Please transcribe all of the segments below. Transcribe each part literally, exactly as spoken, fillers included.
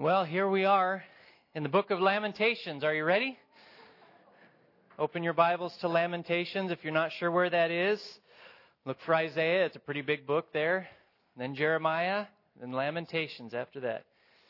Well, here we are in the book of Lamentations. Are you ready? Open your Bibles to Lamentations. If you're not sure where that is, look for Isaiah. It's a pretty big book there. Then Jeremiah, then Lamentations after that.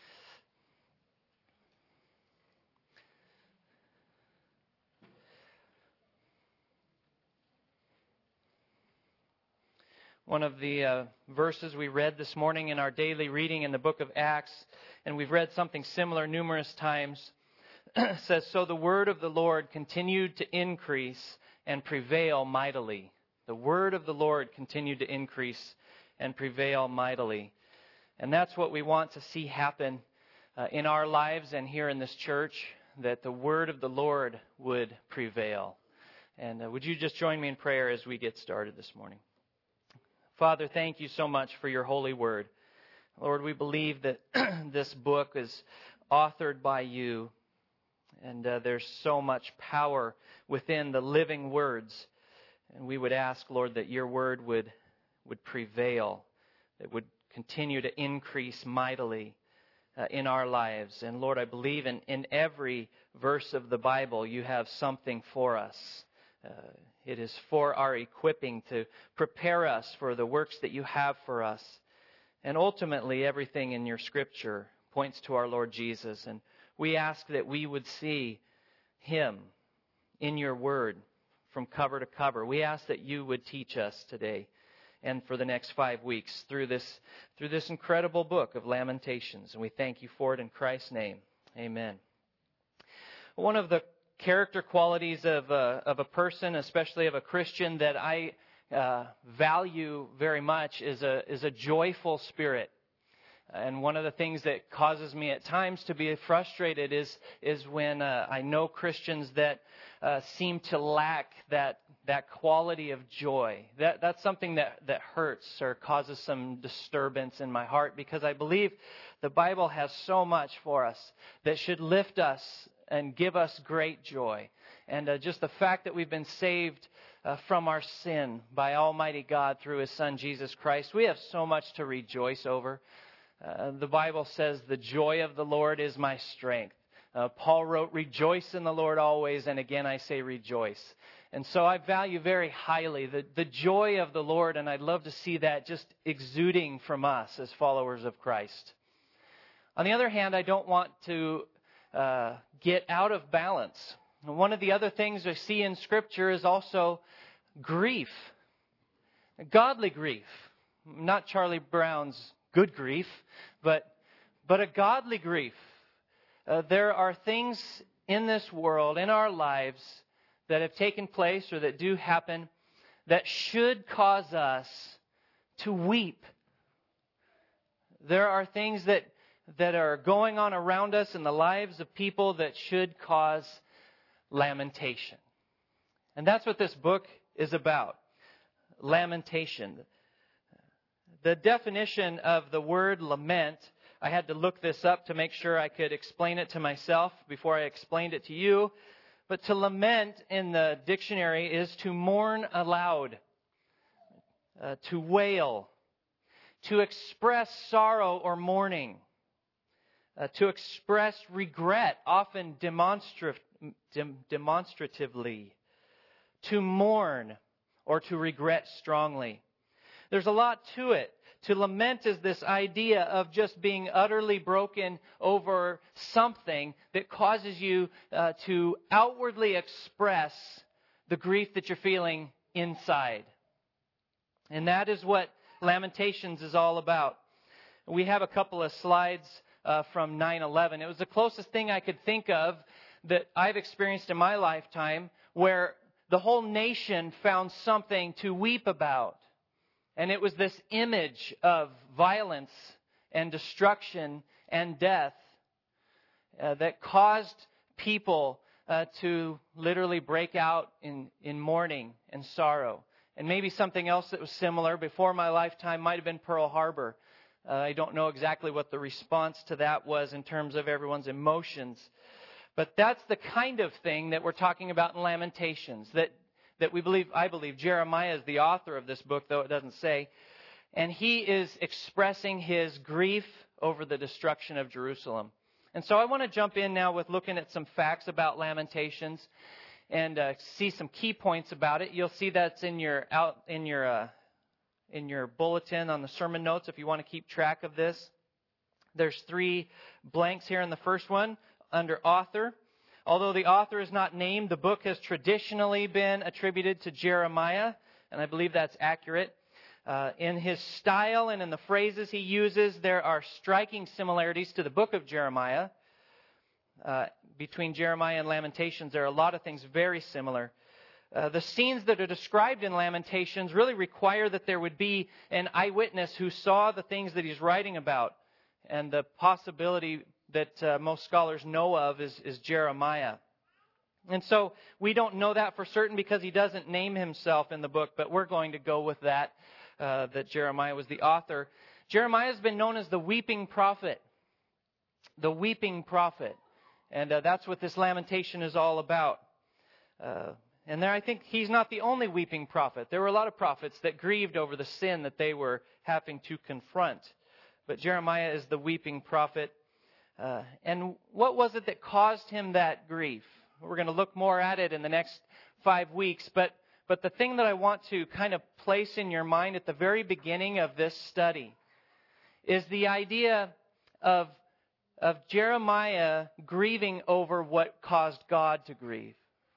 One of the uh, verses we read this morning in our daily reading in the book of Acts, and we've read something similar numerous times, says, "So the word of the Lord continued to increase and prevail mightily." The word of the Lord continued to increase and prevail mightily. And that's what we want to see happen uh, in our lives and here in this church, that the word of the Lord would prevail. And uh, would you just join me in prayer as we get started this morning? Father, thank you so much for your holy word. Lord, we believe that this book is authored by you, and uh, there's so much power within the living words. And we would ask, Lord, that your word would, would prevail, that would continue to increase mightily uh, in our lives. And Lord, I believe in, in every verse of the Bible you have something for us. Uh, It is for our equipping to prepare us for the works that you have for us. And ultimately, everything in your Scripture points to our Lord Jesus. And we ask that we would see Him in your Word from cover to cover. We ask that you would teach us today and for the next five weeks through this, through this incredible book of Lamentations. And we thank you for it in Christ's name. Amen. One of the character qualities of a, of a person, especially of a Christian, that I uh, value very much is a is a joyful spirit. And one of the things that causes me at times to be frustrated is is when uh, I know Christians that uh, seem to lack that that quality of joy. That that's something that that hurts or causes some disturbance in my heart, because I believe the Bible has so much for us that should lift us and give us great joy. And uh, just the fact that we've been saved uh, from our sin by Almighty God through His Son, Jesus Christ, we have so much to rejoice over. Uh, the Bible says, "The joy of the Lord is my strength." Uh, Paul wrote, "Rejoice in the Lord always," and again I say rejoice. And so I value very highly the, the joy of the Lord, and I'd love to see that just exuding from us as followers of Christ. On the other hand, I don't want to Uh, get out of balance. One of the other things I see in Scripture is also grief. Godly grief. Not Charlie Brown's good grief, but but a godly grief. Uh, there are things in this world, in our lives, that have taken place or that do happen that should cause us to weep. There are things that that are going on around us in the lives of people that should cause lamentation. And that's what this book is about. Lamentation. The definition of the word lament, I had to look this up to make sure I could explain it to myself before I explained it to you. But to lament in the dictionary is to mourn aloud, uh, to wail, to express sorrow or mourning. Uh, to express regret, often demonstra- dem- demonstratively. To mourn or to regret strongly. There's a lot to it. To lament is this idea of just being utterly broken over something that causes you uh, to outwardly express the grief that you're feeling inside. And that is what Lamentations is all about. We have a couple of slides Uh, from nine eleven. It was the closest thing I could think of that I've experienced in my lifetime where the whole nation found something to weep about. And it was this image of violence and destruction and death uh, that caused people uh, to literally break out in, in mourning and sorrow. And maybe something else that was similar before my lifetime might have been Pearl Harbor. Uh, I don't know exactly what the response to that was in terms of everyone's emotions. But that's the kind of thing that we're talking about in Lamentations. That, that we believe, I believe, Jeremiah is the author of this book, though it doesn't say. And he is expressing his grief over the destruction of Jerusalem. And so I want to jump in now with looking at some facts about Lamentations and uh, see some key points about it. You'll see that's in your out in your uh, in your bulletin on the sermon notes if you want to keep track of this. There's three blanks here in the first one under author. Although the author is not named, the book has traditionally been attributed to Jeremiah, and I believe that's accurate. Uh, in his style and in the phrases he uses, there are striking similarities to the book of Jeremiah. Uh, between Jeremiah and Lamentations, there are a lot of things very similar. Uh, the scenes that are described in Lamentations really require that there would be an eyewitness who saw the things that he's writing about. And the possibility that uh, most scholars know of is, is Jeremiah. And so we don't know that for certain because he doesn't name himself in the book, but we're going to go with that, uh, that Jeremiah was the author. Jeremiah has been known as the weeping prophet. The weeping prophet. And uh, that's what this lamentation is all about. Uh, and there, I think he's not the only weeping prophet. There were a lot of prophets that grieved over the sin that they were having to confront. But Jeremiah is the weeping prophet. Uh, and what was it that caused him that grief? We're going to look more at it in the next five weeks. But, but the thing that I want to kind of place in your mind at the very beginning of this study is the idea of, of Jeremiah grieving over what caused God to grieve.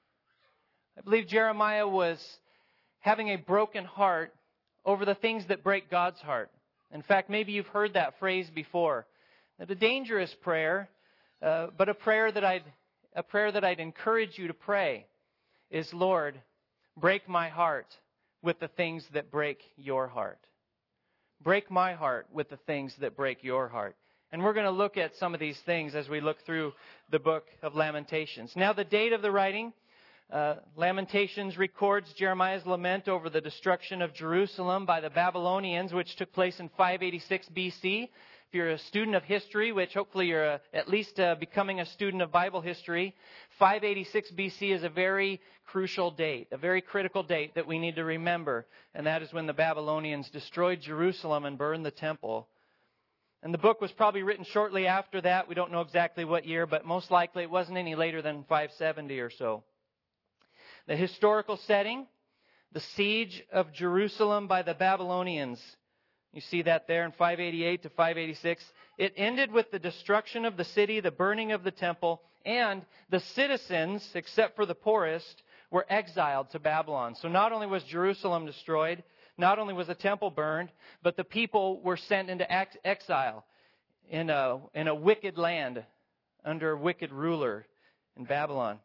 I believe Jeremiah was having a broken heart over the things that break God's heart. In fact, maybe you've heard that phrase before. That a dangerous prayer, uh, but a prayer that I'd a prayer that I'd encourage you to pray is, Lord, break my heart with the things that break your heart. Break my heart with the things that break your heart. And we're going to look at some of these things as we look through the book of Lamentations. Now, the date of the writing, uh, Lamentations records Jeremiah's lament over the destruction of Jerusalem by the Babylonians, which took place in five eighty-six B C. If you're a student of history, which hopefully you're uh, at least uh, becoming a student of Bible history, five eighty-six B C is a very crucial date, a very critical date that we need to remember. And that is when the Babylonians destroyed Jerusalem and burned the temple. And the book was probably written shortly after that. We don't know exactly what year, but most likely it wasn't any later than five seventy or so. The historical setting, the siege of Jerusalem by the Babylonians. You see that there in five eighty-eight to five eighty-six. It ended with the destruction of the city, the burning of the temple, and the citizens, except for the poorest, were exiled to Babylon. So not only was Jerusalem destroyed, not only was the temple burned, but the people were sent into ex- exile in a, in a wicked land under a wicked ruler in Babylon.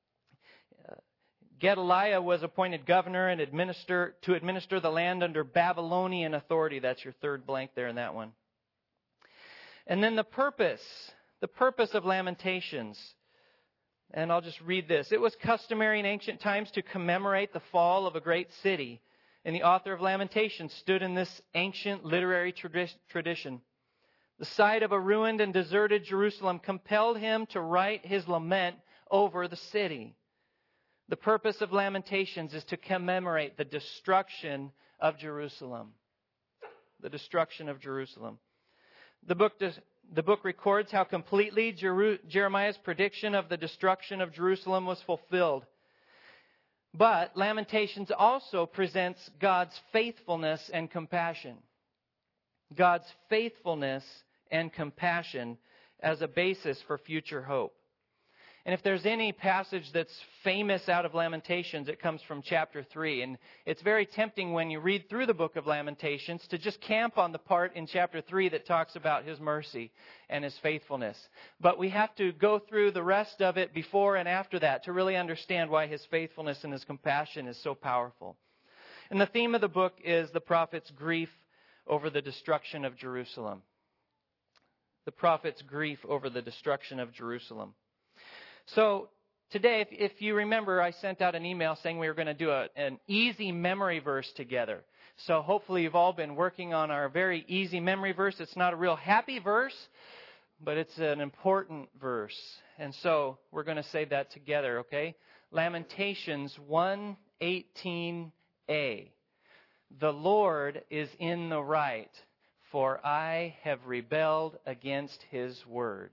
Gedaliah was appointed governor and administer to administer the land under Babylonian authority. That's your third blank there in that one. And then the purpose, the purpose of Lamentations. And I'll just read this. It was customary in ancient times to commemorate the fall of a great city. And the author of Lamentations stood in this ancient literary tradi- tradition. The sight of a ruined and deserted Jerusalem compelled him to write his lament over the city. The purpose of Lamentations is to commemorate the destruction of Jerusalem. The destruction of Jerusalem. The book, the book records how completely Jeru- Jeremiah's prediction of the destruction of Jerusalem was fulfilled. But Lamentations also presents God's faithfulness and compassion. God's faithfulness and compassion as a basis for future hope. And if there's any passage that's famous out of Lamentations, it comes from chapter three. And it's very tempting when you read through the book of Lamentations to just camp on the part in chapter three that talks about His mercy and His faithfulness. But we have to go through the rest of it before and after that to really understand why His faithfulness and His compassion is so powerful. And the theme of the book is the prophet's grief over the destruction of Jerusalem. The prophet's grief over the destruction of Jerusalem. So today, if, if you remember, I sent out an email saying we were going to do a, an easy memory verse together. So hopefully you've all been working on our very easy memory verse. It's not a real happy verse, but it's an important verse. And so we're going to say that together, okay? Lamentations one eighteen a. The Lord is in the right, for I have rebelled against His word.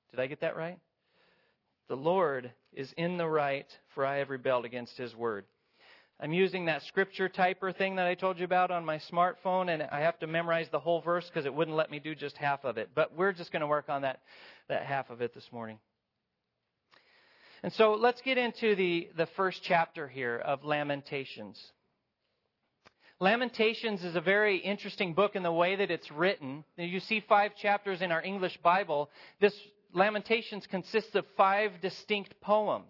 Did I get that right? The Lord is in the right, for I have rebelled against His word. I'm using that scripture typer thing that I told you about on my smartphone, and I have to memorize the whole verse because it wouldn't let me do just half of it. But we're just going to work on that, that half of it this morning. And so let's get into the, the first chapter here of Lamentations. Lamentations is a very interesting book in the way that it's written. You see five chapters in our English Bible. This Lamentations consists of five distinct poems.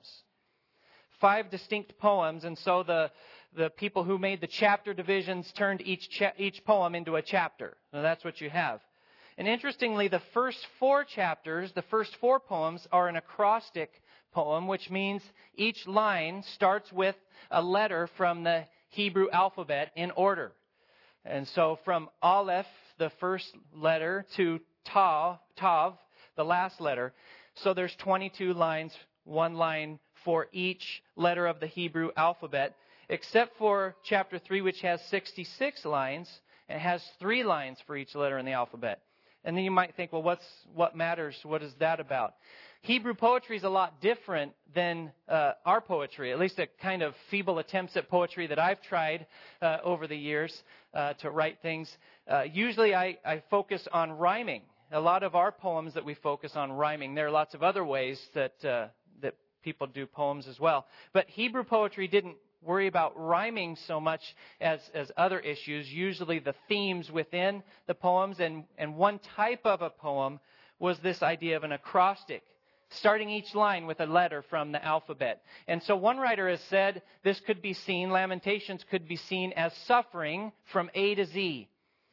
Five distinct poems, and so the the people who made the chapter divisions turned each cha- each poem into a chapter. So that's what you have. And interestingly, the first four chapters, the first four poems, are an acrostic poem, which means each line starts with a letter from the Hebrew alphabet in order. And so from Aleph, the first letter, to Tav, Tav, the last letter. So there's twenty-two lines, one line for each letter of the Hebrew alphabet, except for chapter three, which has sixty-six lines, and has three lines for each letter in the alphabet. And then you might think, well, what's what matters? What is that about? Hebrew poetry is a lot different than uh, our poetry, at least a kind of feeble attempts at poetry that I've tried uh, over the years uh, to write things. Uh, usually I, I focus on rhyming. A lot of our poems that we focus on rhyming. There are lots of other ways that uh, that people do poems as well. But Hebrew poetry didn't worry about rhyming so much as, as other issues, usually the themes within the poems. And, and one type of a poem was this idea of an acrostic, starting each line with a letter from the alphabet. And so one writer has said this could be seen, Lamentations could be seen as suffering from A to Z.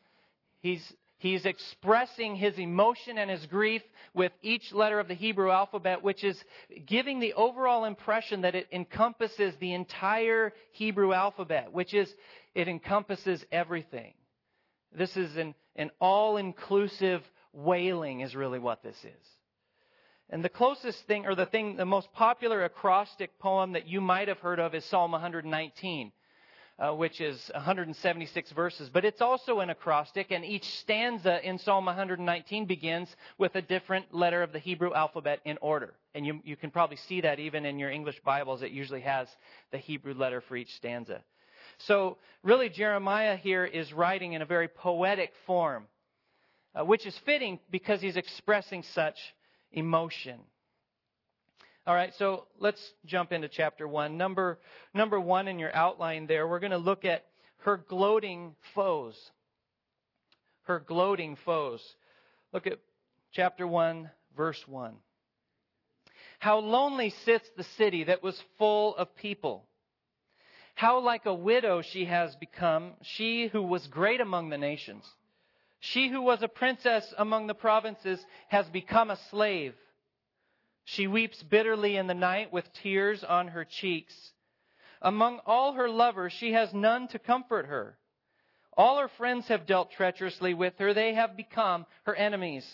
He's He's expressing his emotion and his grief with each letter of the Hebrew alphabet, which is giving the overall impression that it encompasses the entire Hebrew alphabet, which is, it encompasses everything. This is an, an all-inclusive wailing is really what this is. And the closest thing, or the thing, the most popular acrostic poem that you might have heard of is Psalm one nineteen. Uh, which is one hundred seventy-six verses. But it's also an acrostic, and each stanza in Psalm one nineteen begins with a different letter of the Hebrew alphabet in order. And you, you can probably see that even in your English Bibles. It usually has the Hebrew letter for each stanza. So really Jeremiah here is writing in a very poetic form, uh, which is fitting because he's expressing such emotion. All right, so let's jump into chapter one. Number, number one in your outline there, we're going to look at her gloating foes. Her gloating foes. Look at chapter one, verse one. How lonely sits the city that was full of people. How like a widow she has become, she who was great among the nations. She who was a princess among the provinces has become a slave. She weeps bitterly in the night with tears on her cheeks. Among all her lovers, she has none to comfort her. All her friends have dealt treacherously with her. They have become her enemies.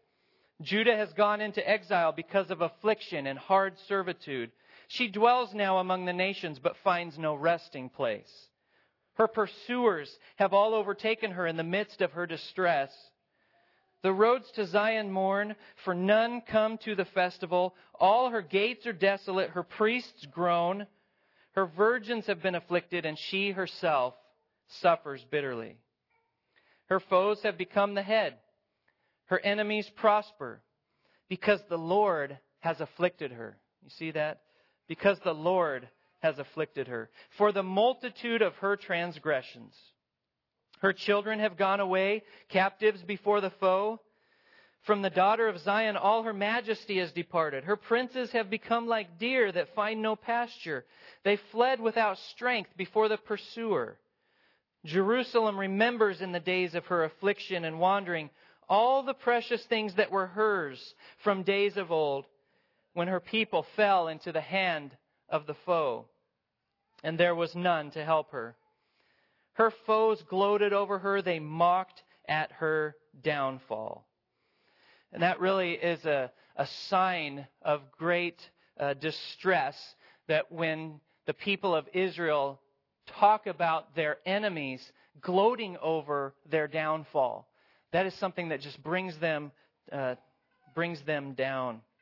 Judah has gone into exile because of affliction and hard servitude. She dwells now among the nations, but finds no resting place. Her pursuers have all overtaken her in the midst of her distress. The roads to Zion mourn, for none come to the festival. All her gates are desolate, her priests groan. Her virgins have been afflicted, and she herself suffers bitterly. Her foes have become the head. Her enemies prosper, because the Lord has afflicted her. You see that? Because the Lord has afflicted her. For the multitude of her transgressions. Her children have gone away, captives before the foe. From the daughter of Zion, all her majesty has departed. Her princes have become like deer that find no pasture. They fled without strength before the pursuer. Jerusalem remembers in the days of her affliction and wandering all the precious things that were hers from days of old, when her people fell into the hand of the foe, and there was none to help her. Her foes gloated over her. They mocked at her downfall. And that really is a, a sign of great uh, distress, that when the people of Israel talk about their enemies gloating over their downfall, that is something that just brings them, uh, brings them down.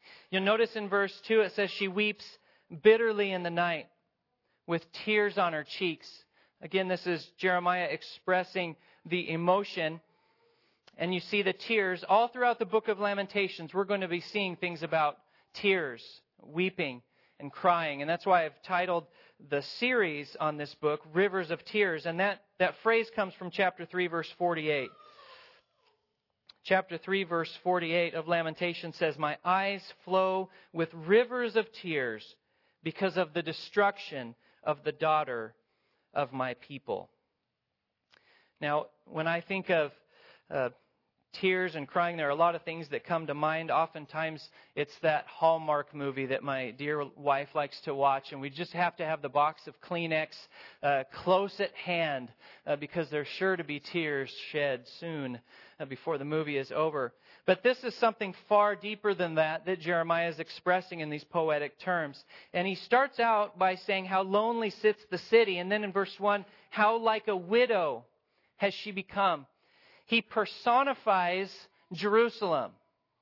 You'll notice in verse two it says she weeps bitterly in the night with tears on her cheeks. Again, this is Jeremiah expressing the emotion. And you see the tears all throughout the book of Lamentations. We're going to be seeing things about tears, weeping, and crying. And that's why I've titled the series on this book, Rivers of Tears. And that, that phrase comes from chapter three, verse forty-eight. Chapter three, verse forty-eight of Lamentations says, "My eyes flow with rivers of tears because of the destruction of the daughter of my people." Now, when I think of uh, tears and crying, there are a lot of things that come to mind. Oftentimes, it's that Hallmark movie that my dear wife likes to watch, and we just have to have the box of Kleenex uh, close at hand uh, because there's sure to be tears shed soon uh, before the movie is over. But this is something far deeper than that that Jeremiah is expressing in these poetic terms. And he starts out by saying how lonely sits the city, and then in verse one, how like a widow has she become. He personifies Jerusalem.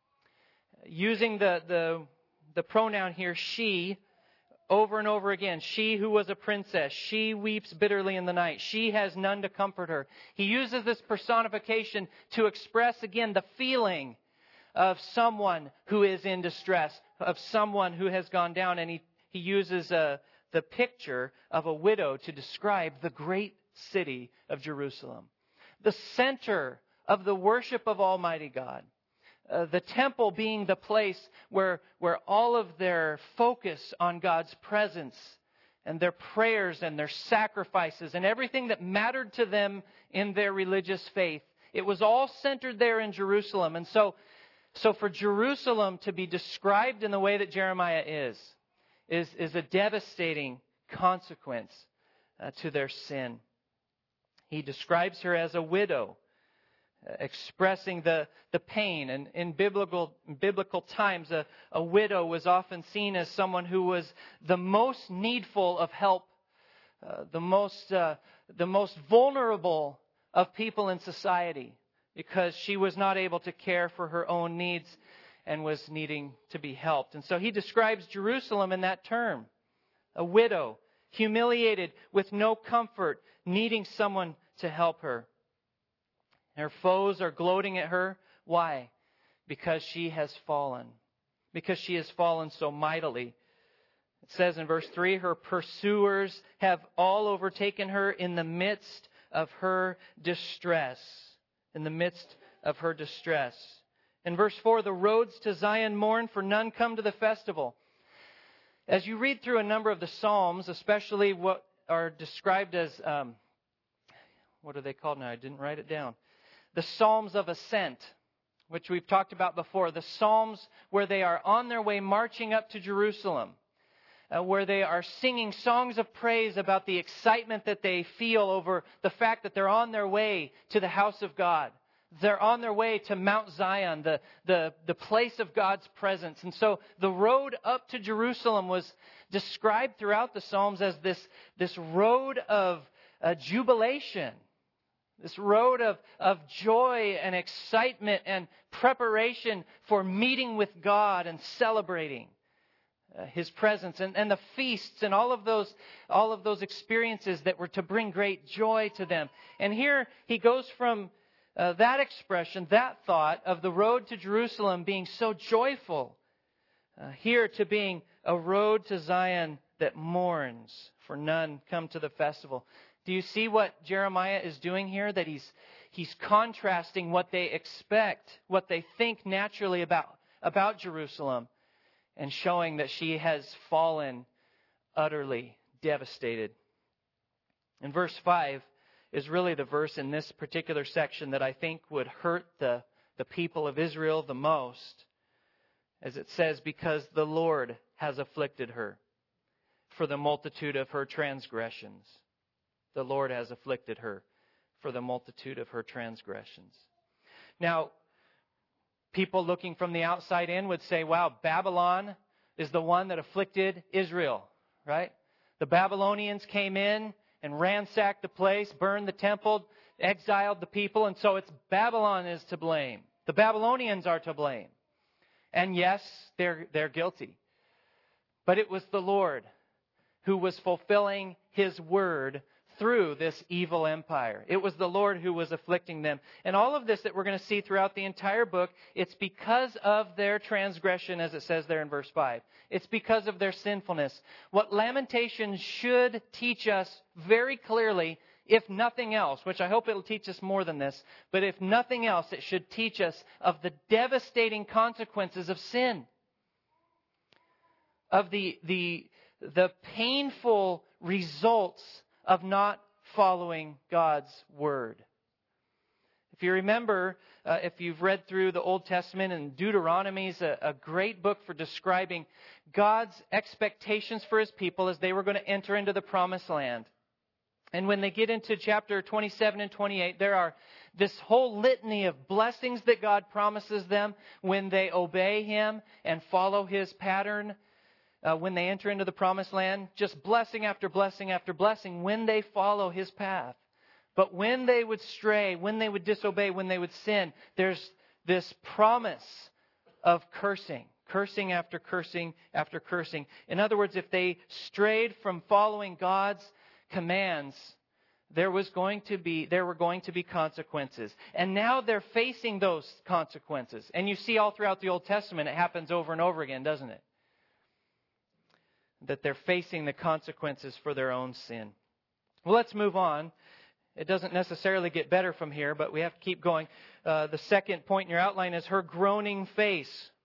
Using the, the, the pronoun here, she, over and over again. She who was a princess. She weeps bitterly in the night. She has none to comfort her. He uses this personification to express again the feeling of someone who is in distress, of someone who has gone down. And he, he uses uh, the picture of a widow to describe the great city of Jerusalem. The center of the worship of Almighty God. Uh, the temple being the place where, where all of their focus on God's presence and their prayers and their sacrifices and everything that mattered to them in their religious faith. It was all centered there in Jerusalem. And so, so for Jerusalem to be described in the way that Jeremiah is, is, is a devastating consequence uh, to their sin. He describes her as a widow, expressing the, the pain. And in biblical biblical times, a, a widow was often seen as someone who was the most needful of help, uh, the most uh, the most vulnerable of people in society, because she was not able to care for her own needs and was needing to be helped. And so he describes Jerusalem in that term, a widow, humiliated, with no comfort, needing someone to help her. Her foes are gloating at her. Why? Because she has fallen. Because she has fallen so mightily. It says in verse three, her pursuers have all overtaken her in the midst of her distress. In the midst of her distress. In verse four, the roads to Zion mourn, for none come to the festival. As you read through a number of the Psalms, especially what are described as, um, what are they called now? I didn't write it down. The Psalms of Ascent, which we've talked about before. The Psalms where they are on their way marching up to Jerusalem. Uh, where they are singing songs of praise about the excitement that they feel over the fact that they're on their way to the house of God. They're on their way to Mount Zion, the, the, the place of God's presence. And so the road up to Jerusalem was described throughout the Psalms as this, this road of uh, jubilation. This road of, of joy and excitement and preparation for meeting with God and celebrating uh, His presence. And, and the feasts and all of those, all of those experiences that were to bring great joy to them. And here he goes from Uh, that expression, that thought of the road to Jerusalem being so joyful, uh, here to being a road to Zion that mourns, for none come to the festival. Do you see what Jeremiah is doing here? That he's he's contrasting what they expect, what they think naturally about, about Jerusalem, and showing that she has fallen utterly devastated. In verse five, is really the verse in this particular section that I think would hurt the, the people of Israel the most. As it says, because the Lord has afflicted her for the multitude of her transgressions. The Lord has afflicted her for the multitude of her transgressions. Now, people looking from the outside in would say, wow, Babylon is the one that afflicted Israel, right? The Babylonians came in and ransacked the place, burned the temple, exiled the people, and so it's Babylon is to blame. The Babylonians are to blame. And yes, they're, they're guilty. But it was the Lord who was fulfilling His word through this evil empire. It was the Lord who was afflicting them. And all of this that we're going to see throughout the entire book, it's because of their transgression, as it says there in verse five. It's because of their sinfulness. What Lamentations should teach us very clearly, if nothing else, which I hope it'll teach us more than this, but if nothing else, it should teach us of the devastating consequences of sin. Of the, the, the painful results of not following God's word. If you remember, uh, if you've read through the Old Testament, and Deuteronomy is a, a great book for describing God's expectations for His people as they were going to enter into the Promised Land. And when they get into chapter twenty-seven and twenty-eight, there are this whole litany of blessings that God promises them when they obey Him and follow His pattern. Uh, when they enter into the Promised Land, just blessing after blessing after blessing when they follow His path. But when they would stray, when they would disobey, when they would sin, there's this promise of cursing. Cursing after cursing after cursing. In other words, if they strayed from following God's commands, there was going to be there were going to be consequences. And now they're facing those consequences. And you see all throughout the Old Testament, it happens over and over again, doesn't it? That they're facing the consequences for their own sin. Well, let's move on. It doesn't necessarily get better from here, but we have to keep going. Uh, the second point in your outline is her groaning face.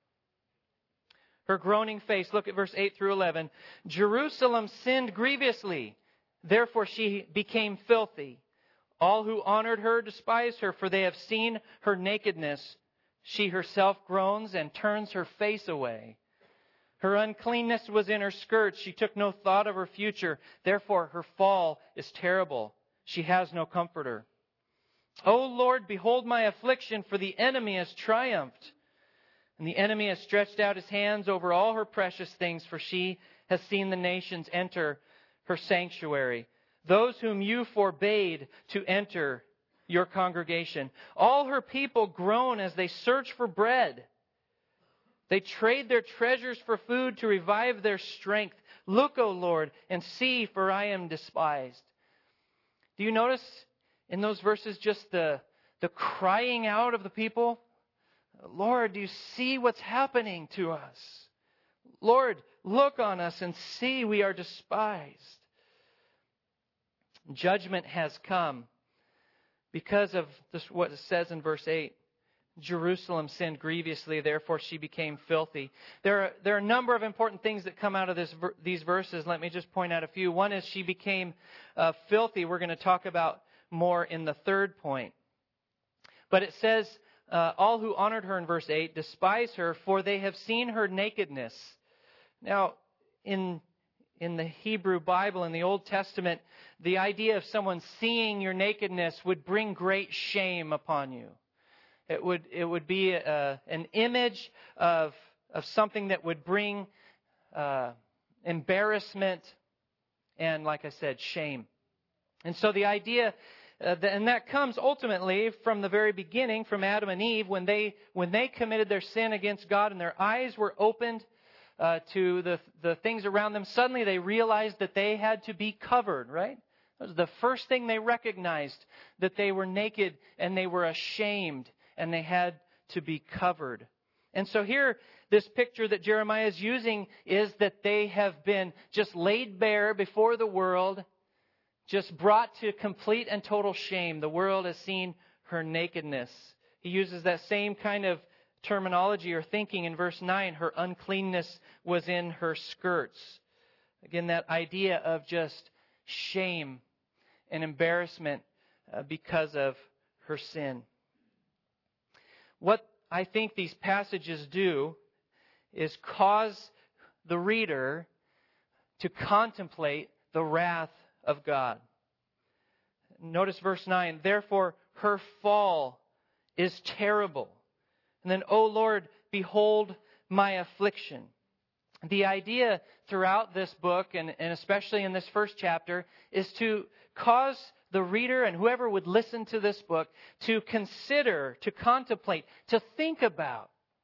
Her groaning face. Look at verse eight through eleven. Jerusalem sinned grievously. Therefore she became filthy. All who honored her despised her, for they have seen her nakedness. She herself groans and turns her face away. Her uncleanness was in her skirts. She took no thought of her future. Therefore, her fall is terrible. She has no comforter. O Lord, behold my affliction, for the enemy has triumphed. And the enemy has stretched out his hands over all her precious things, for she has seen the nations enter her sanctuary. Those whom you forbade to enter your congregation. All her people groan as they search for bread. They trade their treasures for food to revive their strength. Look, O Lord, and see, for I am despised. Do you notice in those verses just the, the crying out of the people? Lord, do you see what's happening to us? Lord, look on us and see we are despised. Judgment has come because of this, what it says in verse eight. Jerusalem sinned grievously, therefore she became filthy. There are, there are a number of important things that come out of this, these verses. Let me just point out a few. One is she became uh, filthy. We're going to talk about more in the third point. But it says, uh, all who honored her in verse eight despise her, for they have seen her nakedness. Now, in in the Hebrew Bible, in the Old Testament, the idea of someone seeing your nakedness would bring great shame upon you. It would it would be a, an image of of something that would bring uh, embarrassment and, like I said, shame. And so the idea, uh, that, and that comes ultimately from the very beginning, from Adam and Eve, when they when they committed their sin against God and their eyes were opened uh, to the the things around them. Suddenly they realized that they had to be covered. Right? That was the first thing they recognized, that they were naked and they were ashamed. And they had to be covered. And so here, this picture that Jeremiah is using is that they have been just laid bare before the world, just brought to complete and total shame. The world has seen her nakedness. He uses that same kind of terminology or thinking in verse nine. Her uncleanness was in her skirts. Again, that idea of just shame and embarrassment uh, because of her sin. What I think these passages do is cause the reader to contemplate the wrath of God. Notice verse nine. Therefore, her fall is terrible. And then, O Lord, behold my affliction. The idea throughout this book, and, and especially in this first chapter, is to cause the reader and whoever would listen to this book to consider, to contemplate, to think about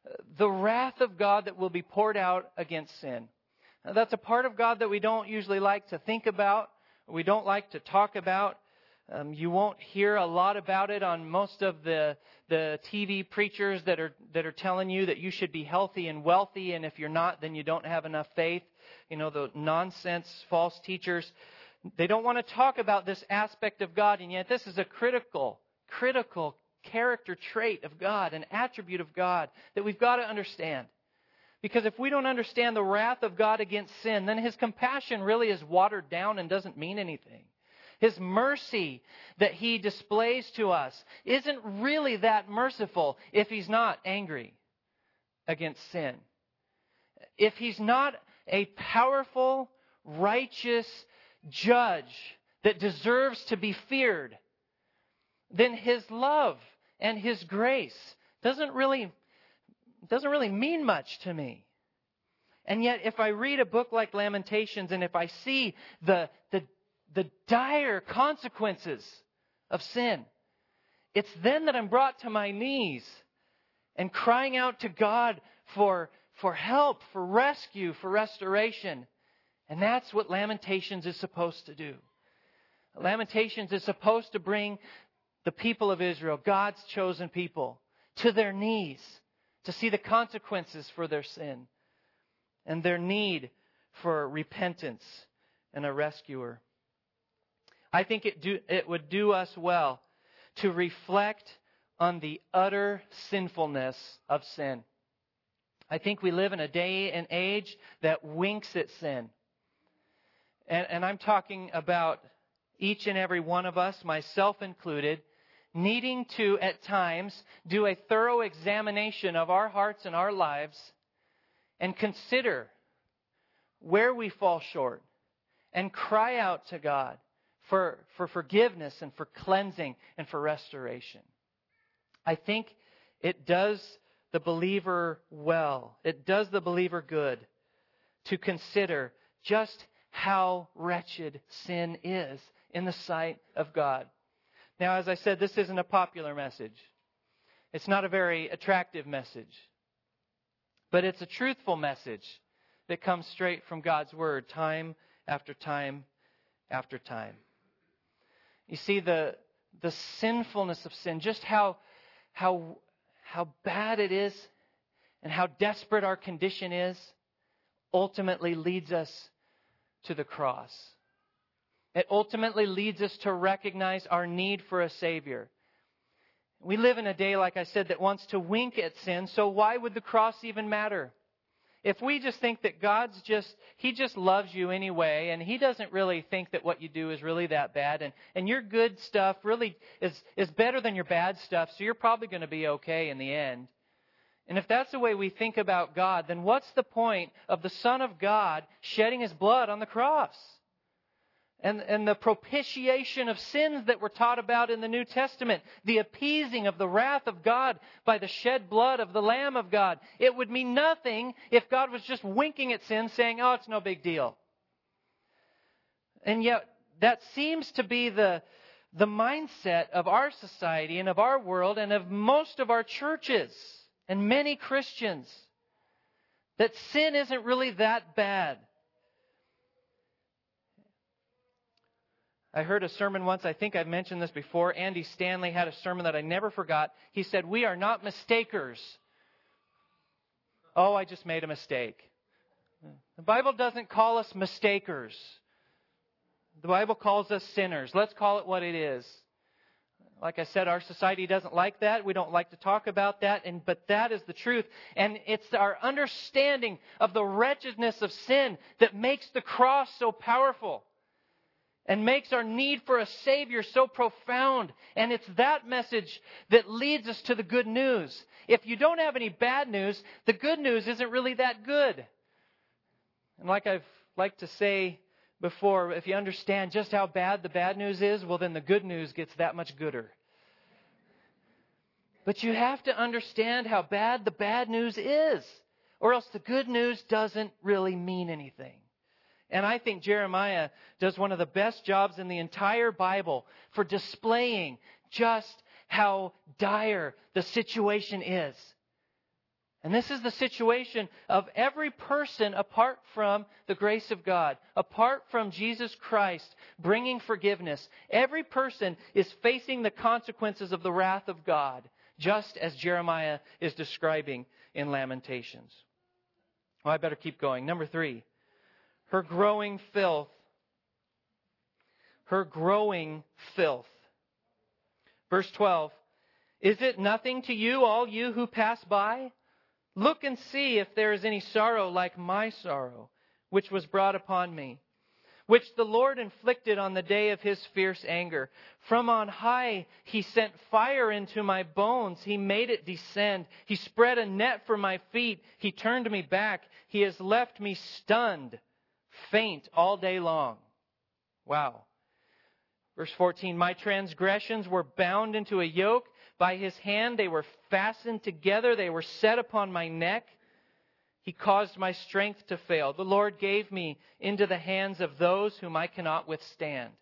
the wrath of God that will be poured out against sin. Now, that's a part of God that we don't usually like to think about, we don't like to talk about. Um, you won't hear a lot about it on most of the the T V preachers that are that are telling you that you should be healthy and wealthy, and if you're not, then you don't have enough faith. You know, the nonsense false teachers. They don't want to talk about this aspect of God, and yet this is a critical, critical character trait of God, an attribute of God that we've got to understand. Because if we don't understand the wrath of God against sin, then His compassion really is watered down and doesn't mean anything. His mercy that He displays to us isn't really that merciful if He's not angry against sin. If He's not a powerful, righteous judge that deserves to be feared, then His love and His grace doesn't really, doesn't really mean much to me. And yet, if I read a book like Lamentations and if I see the, the, the dire consequences of sin, it's then that I'm brought to my knees and crying out to God for, for help, for rescue, for restoration. And that's what Lamentations is supposed to do. Lamentations is supposed to bring the people of Israel, God's chosen people, to their knees to see the consequences for their sin and their need for repentance and a rescuer. I think it do, it would do us well to reflect on the utter sinfulness of sin. I think we live in a day and age that winks at sin. And, and I'm talking about each and every one of us, myself included, needing to, at times, do a thorough examination of our hearts and our lives and consider where we fall short and cry out to God for, for forgiveness and for cleansing and for restoration. I think it does the believer well. It does the believer good to consider just how wretched sin is in the sight of God. Now, as I said, this isn't a popular message. It's not a very attractive message. But it's a truthful message that comes straight from God's Word time after time after time. You see, the the sinfulness of sin, just how how how bad it is and how desperate our condition is, ultimately leads us to the cross. It ultimately leads us to recognize our need for a Savior. We live in a day, like I said, that wants to wink at sin, so why would the cross even matter? If we just think that God's just, He just loves you anyway, and He doesn't really think that what you do is really that bad, and, and your good stuff really is, is better than your bad stuff, so you're probably going to be okay in the end. And if that's the way we think about God, then what's the point of the Son of God shedding His blood on the cross? And, and the propitiation of sins that we're taught about in the New Testament, the appeasing of the wrath of God by the shed blood of the Lamb of God. It would mean nothing if God was just winking at sin, saying, oh, it's no big deal. And yet, that seems to be the, the mindset of our society and of our world and of most of our churches and many Christians, that sin isn't really that bad. I heard a sermon once, I think I've mentioned this before. Andy Stanley had a sermon that I never forgot. He said, we are not mistakers. Oh, I just made a mistake. The Bible doesn't call us mistakers. The Bible calls us sinners. Let's call it what it is. Like I said, our society doesn't like that. We don't like to talk about that. And but that is the truth. And it's our understanding of the wretchedness of sin that makes the cross so powerful. And makes our need for a Savior so profound. And it's that message that leads us to the good news. If you don't have any bad news, the good news isn't really that good. And like I've liked to say before, if you understand just how bad the bad news is, well then the good news gets that much gooder. But you have to understand how bad the bad news is, or else the good news doesn't really mean anything. And I think Jeremiah does one of the best jobs in the entire Bible for displaying just how dire the situation is. And this is the situation of every person apart from the grace of God, apart from Jesus Christ bringing forgiveness. Every person is facing the consequences of the wrath of God, just as Jeremiah is describing in Lamentations. Well, I better keep going. Number three, her growing filth. Her growing filth. Verse twelve, is it nothing to you, all you who pass by? Look and see if there is any sorrow like my sorrow, which was brought upon me, which the Lord inflicted on the day of His fierce anger. From on high He sent fire into my bones. He made it descend. He spread a net for my feet. He turned me back. He has left me stunned, faint all day long. Wow. Verse fourteen, my transgressions were bound into a yoke. By His hand they were fastened together. They were set upon my neck. He caused my strength to fail. The Lord gave me into the hands of those whom I cannot withstand.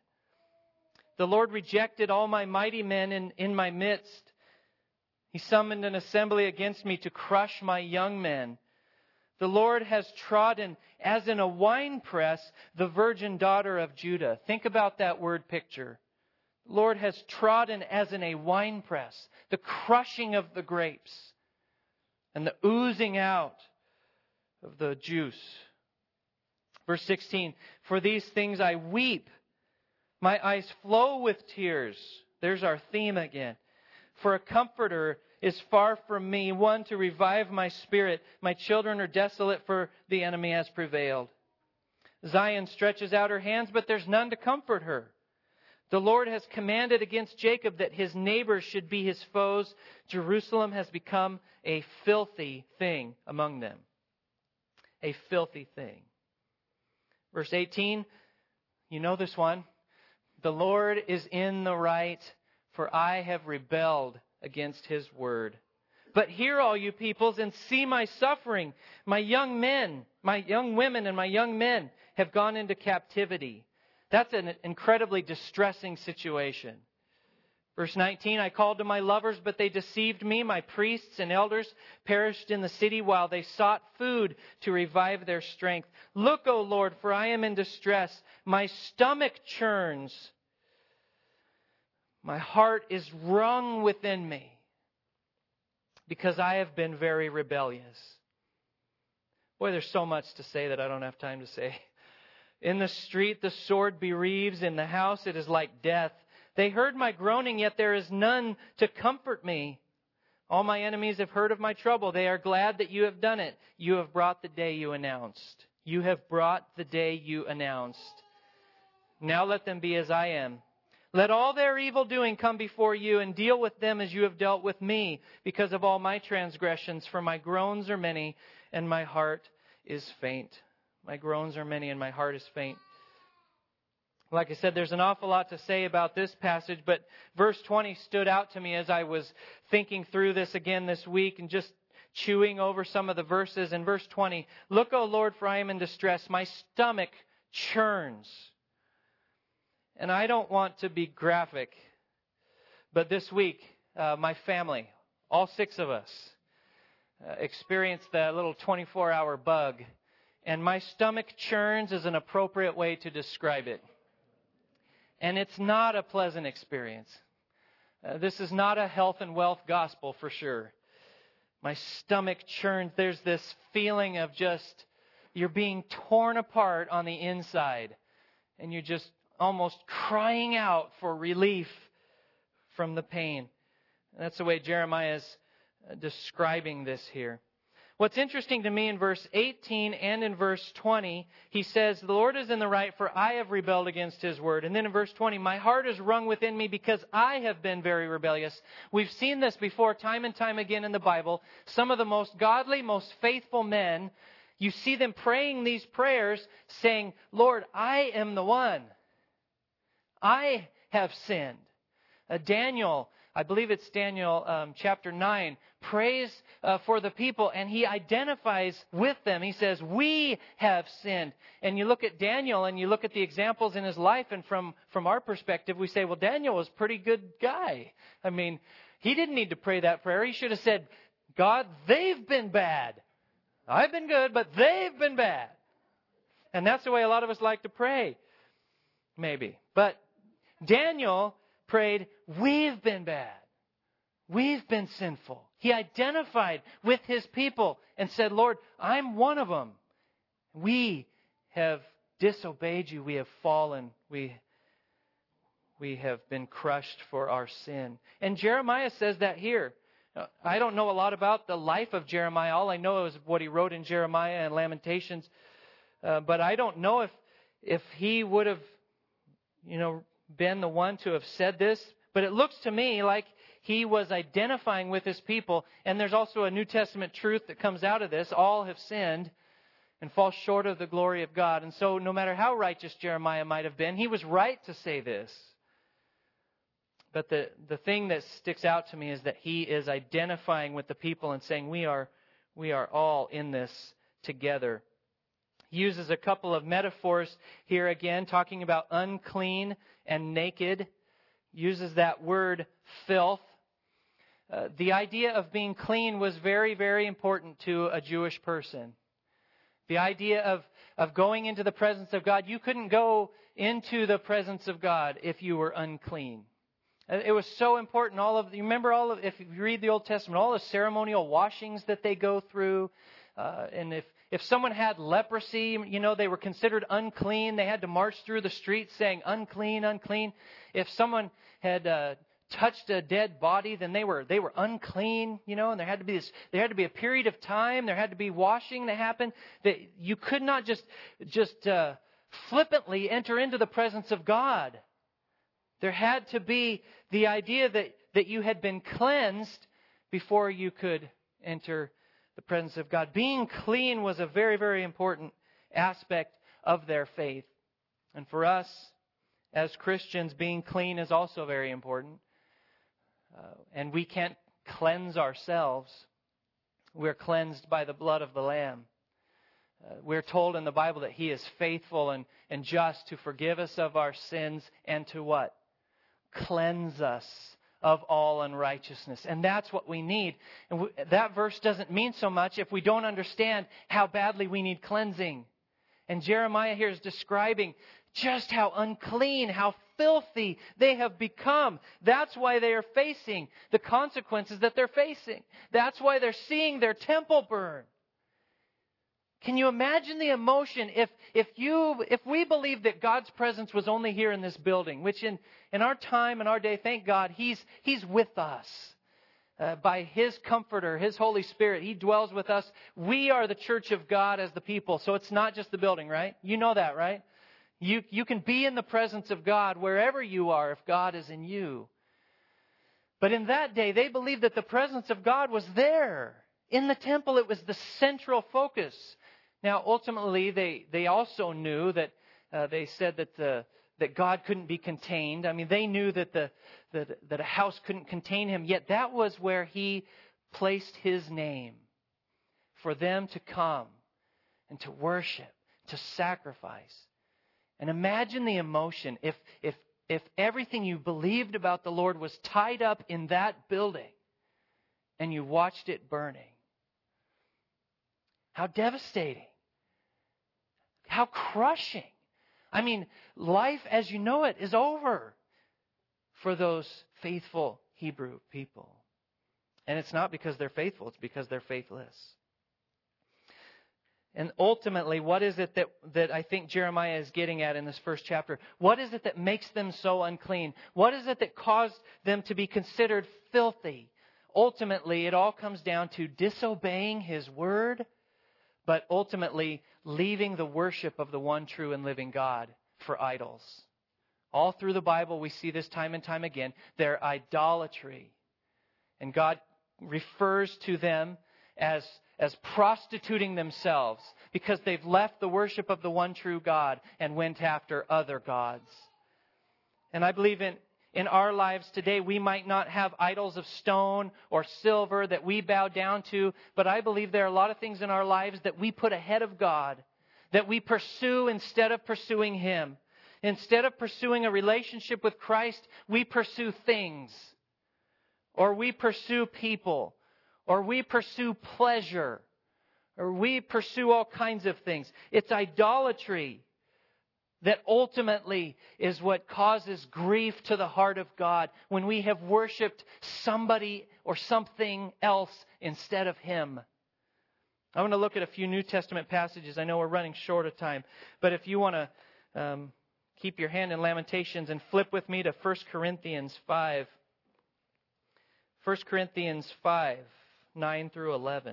The Lord rejected all my mighty men in, in my midst. He summoned an assembly against me to crush my young men. The Lord has trodden, as in a winepress, the virgin daughter of Judah. Think about that word picture. The Lord has trodden as in a winepress, the crushing of the grapes and the oozing out of the juice. Verse sixteen, for these things I weep. My eyes flow with tears. There's our theme again. For a comforter is far from me, one to revive my spirit. My children are desolate, for the enemy has prevailed. Zion stretches out her hands, but there's none to comfort her. The Lord has commanded against Jacob that his neighbors should be his foes. Jerusalem has become a filthy thing among them. A filthy thing. Verse eighteen, you know this one. The Lord is in the right, for I have rebelled against His word. But hear, all you peoples, and see my suffering. My young men, my young women and my young men have gone into captivity. That's an incredibly distressing situation. Verse nineteen, I called to my lovers, but they deceived me. My priests and elders perished in the city while they sought food to revive their strength. Look, O Lord, for I am in distress. My stomach churns. My heart is wrung within me because I have been very rebellious. Boy, there's so much to say that I don't have time to say. In the street, the sword bereaves. In the house, it is like death. They heard my groaning, yet there is none to comfort me. All my enemies have heard of my trouble. They are glad that you have done it. You have brought the day you announced. You have brought the day you announced. Now let them be as I am. Let all their evil doing come before you, and deal with them as you have dealt with me, because of all my transgressions. For my groans are many, and my heart is faint. My groans are many, and my heart is faint. Like I said, there's an awful lot to say about this passage, but verse twenty stood out to me as I was thinking through this again this week and just chewing over some of the verses. In verse twenty, look, O Lord, for I am in distress. My stomach churns. And I don't want to be graphic, but this week, uh, my family, all six of us, uh, experienced that little twenty-four hour bug. And my stomach churns is an appropriate way to describe it. And it's not a pleasant experience. Uh, this is not a health and wealth gospel for sure. My stomach churns. There's this feeling of just, you're being torn apart on the inside. And you're just almost crying out for relief from the pain. And that's the way Jeremiah is describing this here. What's interesting to me in verse eighteen and in verse twenty, he says, the Lord is in the right, for I have rebelled against His word. And then in verse twenty, my heart is wrung within me because I have been very rebellious. We've seen this before time and time again in the Bible. Some of the most godly, most faithful men, you see them praying these prayers saying, Lord, I am the one. I have sinned. Uh, Daniel, I believe it's Daniel um, chapter nine, prays uh, for the people, and he identifies with them. He says, we have sinned. And you look at Daniel and you look at the examples in his life, and from, from our perspective, we say, well, Daniel was a pretty good guy. I mean, he didn't need to pray that prayer. He should have said, God, they've been bad. I've been good, but they've been bad. And that's the way a lot of us like to pray. Maybe. But Daniel prayed, we've been bad. We've been sinful. He identified with his people and said, Lord, I'm one of them. We have disobeyed you. We have fallen. We, we have been crushed for our sin. And Jeremiah says that here. I don't know a lot about the life of Jeremiah. All I know is what he wrote in Jeremiah and Lamentations. Uh, but I don't know if if he would have, you know, been the one to have said this. But it looks to me like he was identifying with his people. And there's also a New Testament truth that comes out of this. All have sinned and fall short of the glory of God. And so no matter how righteous Jeremiah might have been, he was right to say this. But the, the thing that sticks out to me is that he is identifying with the people and saying, we are, we are all in this together. He uses a couple of metaphors here again, talking about unclean and naked. Uses that word filth. Uh, the idea of being clean was very, very important to a Jewish person. The idea of, of going into the presence of God. You couldn't go into the presence of God if you were unclean. It was so important. All of you remember all of if you read the Old Testament, all the ceremonial washings that they go through, uh, and if if someone had leprosy, you know, they were considered unclean. They had to march through the streets saying unclean, unclean. If someone had uh, touched a dead body, then they were they were unclean, you know. And there had to be this. There had to be a period of time. There had to be washing that happened. That you could not just just uh, flippantly enter into the presence of God. There had to be the idea that, that you had been cleansed before you could enter the presence of God. Being clean was a very, very important aspect of their faith. And for us, as Christians, being clean is also very important. Uh, and we can't cleanse ourselves. We're cleansed by the blood of the Lamb. Uh, we're told in the Bible that He is faithful and, and just to forgive us of our sins and to what? Cleanse us of all unrighteousness. And that's what we need. And we, that verse doesn't mean so much if we don't understand how badly we need cleansing. And Jeremiah here is describing just how unclean, how filthy they have become. That's why they are facing the consequences that they're facing. That's why they're seeing their temple burn. Can you imagine the emotion if if you if we believed that God's presence was only here in this building, which in, in our time and our day, thank God, He's He's with us. Uh, by His Comforter, His Holy Spirit, He dwells with us. We are the church of God as the people. So it's not just the building, right? You know that, right? You you can be in the presence of God wherever you are if God is in you. But in that day, they believed that the presence of God was there. In the temple, it was the central focus. Now, ultimately, they, they also knew that uh, they said that the that God couldn't be contained. I mean, they knew that the that, that a house couldn't contain Him. Yet that was where He placed His name for them to come and to worship, to sacrifice. And imagine the emotion if if if everything you believed about the Lord was tied up in that building and you watched it burning. How devastating. How crushing. I mean, life as you know it is over for those faithful Hebrew people. And it's not because they're faithful, it's because they're faithless. And ultimately, what is it that, that I think Jeremiah is getting at in this first chapter? What is it that makes them so unclean? What is it that caused them to be considered filthy? Ultimately, it all comes down to disobeying His word, but ultimately leaving the worship of the one true and living God for idols. All through the Bible, we see this time and time again. Their idolatry. And God refers to them as, as prostituting themselves because they've left the worship of the one true God and went after other gods. And I believe in In our lives today, we might not have idols of stone or silver that we bow down to, but I believe there are a lot of things in our lives that we put ahead of God, that we pursue instead of pursuing Him. Instead of pursuing a relationship with Christ, we pursue things, or we pursue people, or we pursue pleasure, or we pursue all kinds of things. It's idolatry that ultimately is what causes grief to the heart of God when we have worshiped somebody or something else instead of Him. I want to look at a few New Testament passages. I know we're running short of time, but if you want to um, keep your hand in Lamentations and flip with me to First Corinthians five. First Corinthians five, nine through eleven.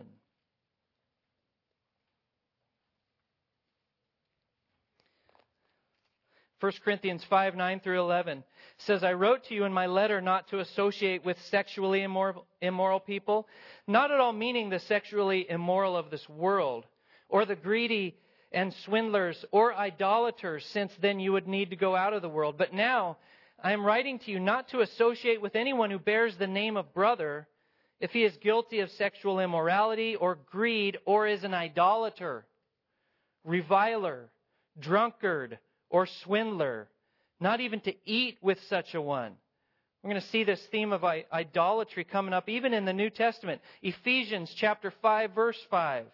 First Corinthians five, nine through eleven says, I wrote to you in my letter not to associate with sexually immoral, immoral people, not at all meaning the sexually immoral of this world, or the greedy and swindlers, or idolaters, since then you would need to go out of the world. But now I am writing to you not to associate with anyone who bears the name of brother, if he is guilty of sexual immorality or greed, or is an idolater, reviler, drunkard, or swindler, not even to eat with such a one. We're going to see this theme of idolatry coming up even in the New Testament. Ephesians chapter five, verse five.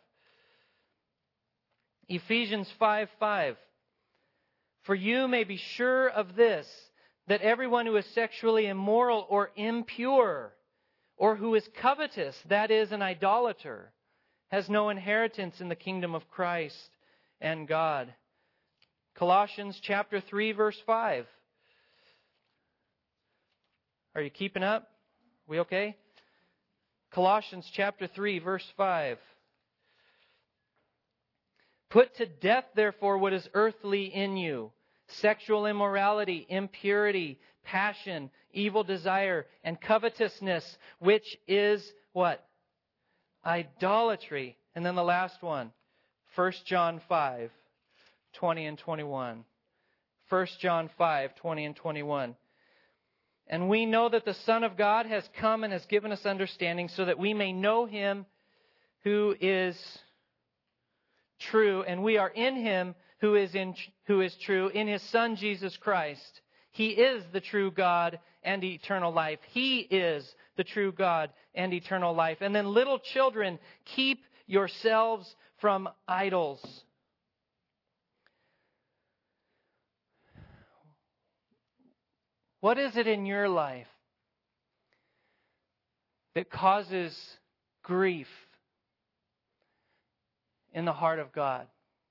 Ephesians five, five. For you may be sure of this, that everyone who is sexually immoral or impure, or who is covetous, that is, an idolater, has no inheritance in the kingdom of Christ and God. Colossians chapter three, verse five. Are you keeping up? We okay? Colossians chapter three, verse five. Put to death, therefore, what is earthly in you: sexual immorality, impurity, passion, evil desire, and covetousness, which is what? Idolatry. And then the last one, First John five, twenty and twenty-one. First John five, twenty and twenty-one. And we know that the Son of God has come and has given us understanding, so that we may know Him who is true, and we are in Him who is in who is true, in His Son Jesus Christ. He is the true God and eternal life. He is the true God and eternal life. And then, little children, keep yourselves from idols. What is it in your life that causes grief in the heart of God?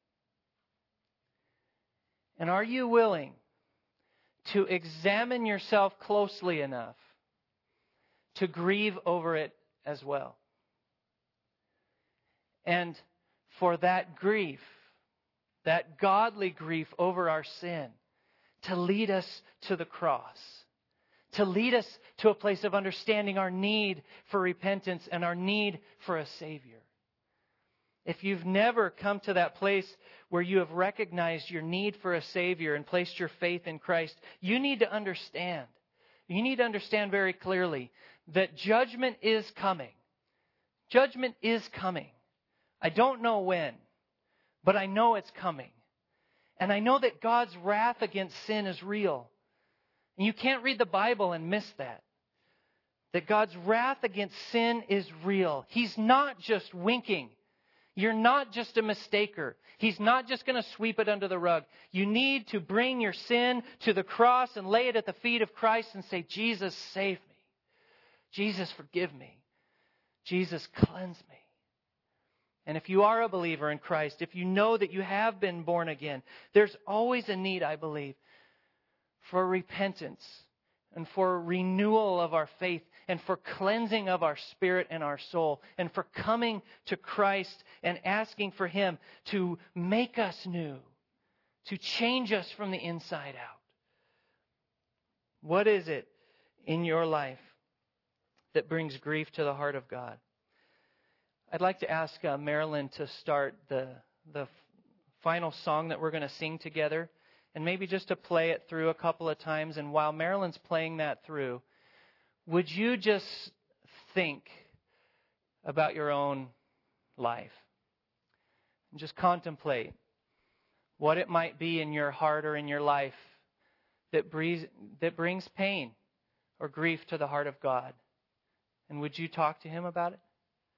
And are you willing to examine yourself closely enough to grieve over it as well? And for that grief, that godly grief over our sin, to lead us to the cross, to lead us to a place of understanding our need for repentance and our need for a Savior. If you've never come to that place where you have recognized your need for a Savior and placed your faith in Christ, you need to understand. You need to understand very clearly that judgment is coming. Judgment is coming. I don't know when, but I know it's coming. And I know that God's wrath against sin is real. And you can't read the Bible and miss that. That God's wrath against sin is real. He's not just winking. You're not just a mistaker. He's not just going to sweep it under the rug. You need to bring your sin to the cross and lay it at the feet of Christ and say, Jesus, save me. Jesus, forgive me. Jesus, cleanse me. And if you are a believer in Christ, if you know that you have been born again, there's always a need, I believe, for repentance and for renewal of our faith and for cleansing of our spirit and our soul and for coming to Christ and asking for Him to make us new, to change us from the inside out. What is it in your life that brings grief to the heart of God? I'd like to ask uh, Marilyn to start the the final song that we're going to sing together, and maybe just to play it through a couple of times. And while Marilyn's playing that through, would you just think about your own life and just contemplate what it might be in your heart or in your life that brings, that brings pain or grief to the heart of God? And would you talk to Him about it?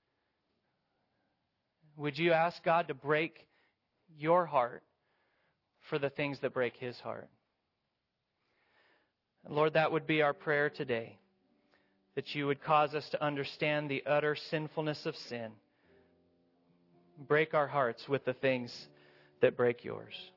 Would you ask God to break your heart for the things that break His heart? Lord, that would be our prayer today, that you would cause us to understand the utter sinfulness of sin. Break our hearts with the things that break yours.